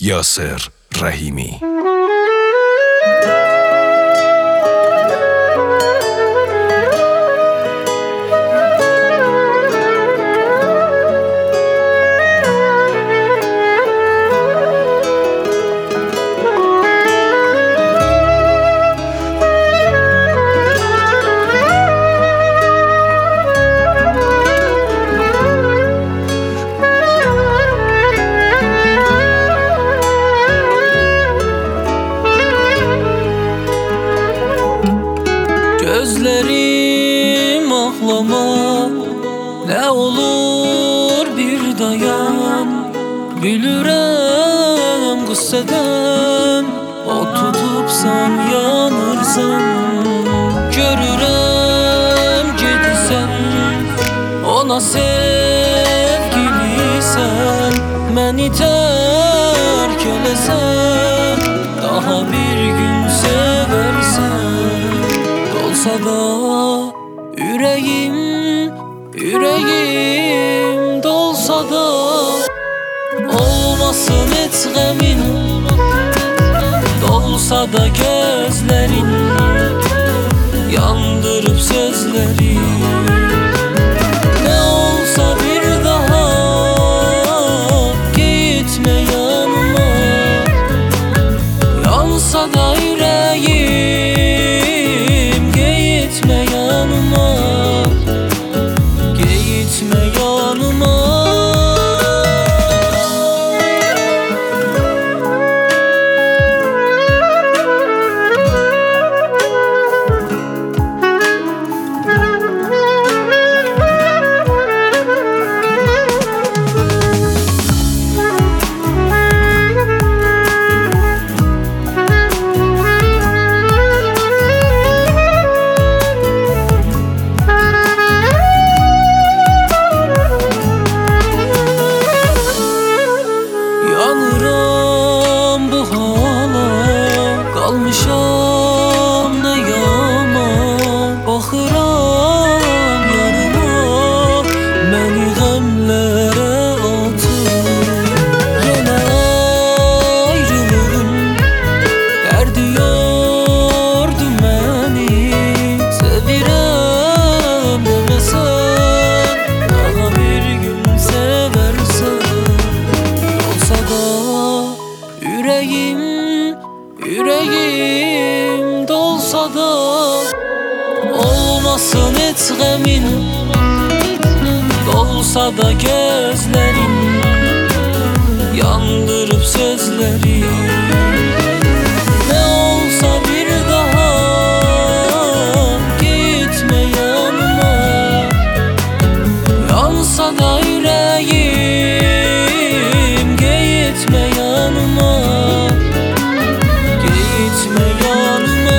یاسر رحیمی. Gözlerim ağlama, ne olur bir dayan. Gülürəm qüssədən, o tutubsan yanırsan. Görürəm gedirsən, ona sevgilisən. Məni tərk eləsən, daha bir gün sevərsən. Dolsa da ürəyim, ürəyim dolsa da olmasın heç qəmin. Dolsa da gözlərin, yandırıb sözləri. Ne olsa bir daha gitme yanıma. Yansa da yüreğim, gitme yanıma. Gitme yanıma. Yanıram bu hala, qalmışam nə yaman. Baxıram yarıma, məni qəmlərə atır. Yenə ayrılığın dərdi yordu məni. Sevirəm deməsən, daha bir gün sevərsən. Yüreğim, yüreğim dolsa da olmasın heç qəmin. Dolsa da gözlərin, yandırıb sözləri. Ne olsa bir daha gitme yanıma. Yansa da yüreğim, gitme yanıma. Gitme yanıma.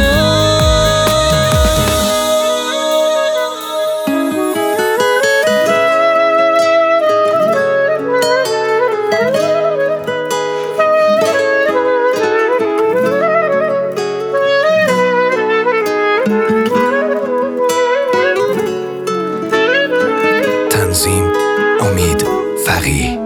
تنظیم امید فقیه.